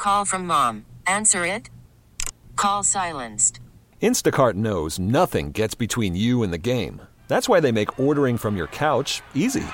call from mom. Answer it. Call silenced. Instacart knows nothing gets between you and the game. That's why they make ordering from your couch easy.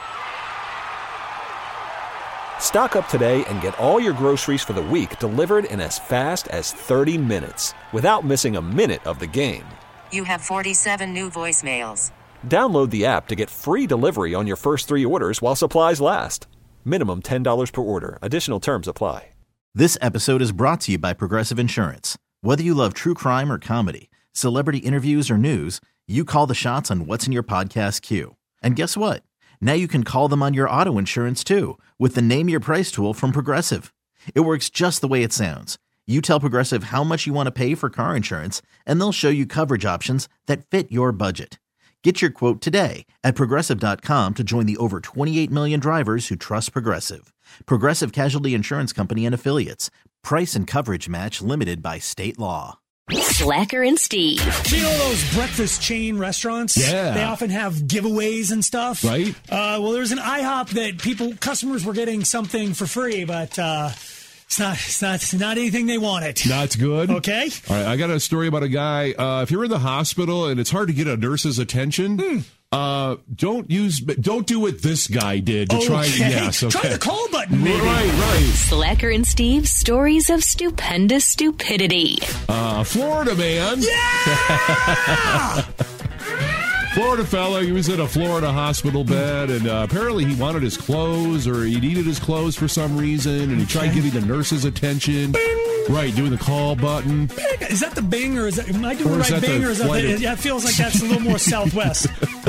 Stock up today and get all your groceries for the week delivered in as fast as 30 minutes without missing a minute of the game. You have 47 new voicemails. Download the app to get free delivery on your first 3 orders while supplies last. Minimum $10 per order. Additional terms apply. This episode is brought to you by Progressive Insurance. Whether you love true crime or comedy, celebrity interviews or news, you call the shots on what's in your podcast queue. And guess what? Now you can call them on your auto insurance too with the Name Your Price tool from Progressive. It works just the way it sounds. You tell Progressive how much you want to pay for car insurance, and they'll show you coverage options that fit your budget. Get your quote today at Progressive.com to join the over 28 million drivers who trust Progressive. Progressive Casualty Insurance Company and Affiliates. Price and coverage match limited by state law. Slacker and Steve. You know those breakfast chain restaurants? Yeah. They often have giveaways and stuff. Right. Well, there's an IHOP that customers were getting something for free, but it's not anything they wanted. Not good. Okay. All right. I got a story about a guy. If you're in the hospital and it's hard to get a nurse's attention, don't do what this guy did to try. Yes. Okay. Try the call button, maybe. Right. Slacker and Steve, stories of stupendous stupidity. Florida man. Yeah! Florida fella, he was in a Florida hospital bed, and apparently he wanted his clothes, or he needed his clothes for some reason, and he tried getting the nurse's attention. Bing! Right, doing the call button. Bing! Is that the bing, or am I doing Or the is right that bing, the or is that it feels like that's a little more Southwest.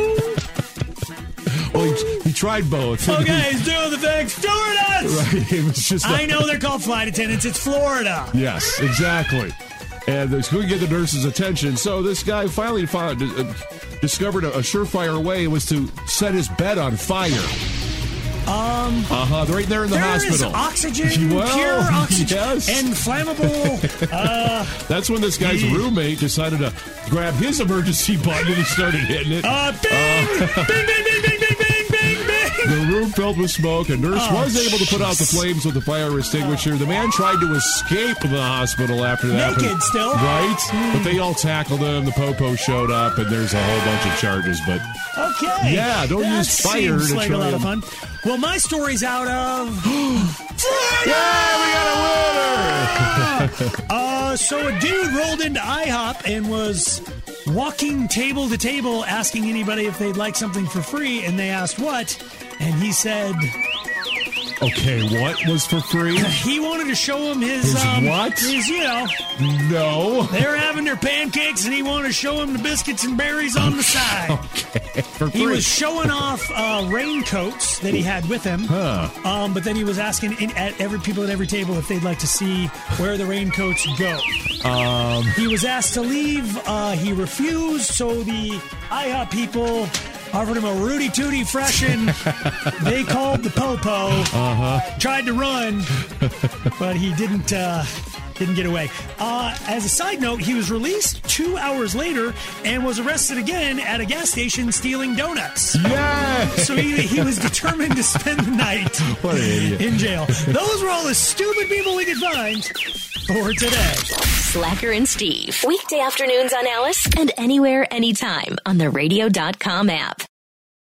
Well, he tried both. Okay, he's doing the thing. Stewardess! Right, it was just I know they're called flight attendants. It's Florida. Yes, exactly. And they couldn't get the nurse's attention, so this guy finally discovered a surefire way was to set his bed on fire. Right there in the hospital. There is oxygen, pure oxygen, yes. and flammable. That's when this guy's roommate decided to grab his emergency button and he started hitting it. Bing! Bing, bing, bing, bing, bing, bing, bing, bing. The room filled with smoke. A nurse was able to put out the flames with the fire extinguisher. The man tried to escape the hospital after that. Naked still. Right? But they all tackled him. The popo showed up, and there's a whole bunch of charges. But okay. Yeah, don't use fire to like try a lot of and... fun. Well, my story's out of Florida! Yeah, we got a winner! So a dude rolled into IHOP and was walking table to table asking anybody if they'd like something for free, and they asked what, and he said... Okay, what was for free? He wanted to show him his what? His, No. they were having their pancakes, and he wanted to show him the biscuits and berries on the side. Okay, for free. He was showing off raincoats that he had with him. But then he was asking at every table if they'd like to see where the raincoats go. He was asked to leave. He refused, so the IHOP people offered him a Rudy Tooty freshen. They called the Popo. Tried to run, but he didn't get away. As a side note, he was released 2 hours later and was arrested again at a gas station stealing donuts. Yeah! So he was determined to spend the night What an idiot. in jail. Those were all the stupid people we could find for today. Slacker and Steve. Weekday afternoons on Alice and anywhere, anytime on the radio.com app.